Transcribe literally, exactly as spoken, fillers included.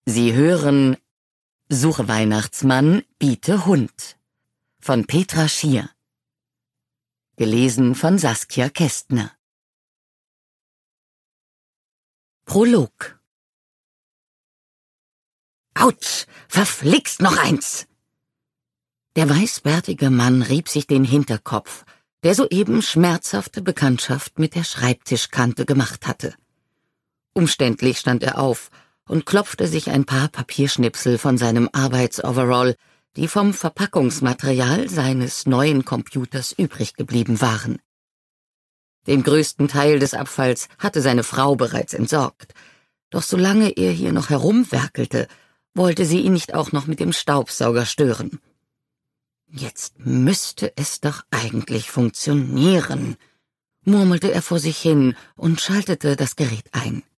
Sie hören Suche Weihnachtsmann, biete Hund von Petra Schier. Gelesen von Saskia Kästner. Prolog. Autsch, verflixt noch eins! Der weißbärtige Mann rieb sich den Hinterkopf, der soeben schmerzhafte Bekanntschaft mit der Schreibtischkante gemacht hatte. Umständlich stand er auf und klopfte sich ein paar Papierschnipsel von seinem Arbeitsoverall, die vom Verpackungsmaterial seines neuen Computers übrig geblieben waren. Den größten Teil des Abfalls hatte seine Frau bereits entsorgt, doch solange er hier noch herumwerkelte, wollte sie ihn nicht auch noch mit dem Staubsauger stören. Jetzt müsste es doch eigentlich funktionieren, murmelte er vor sich hin und schaltete das Gerät ein.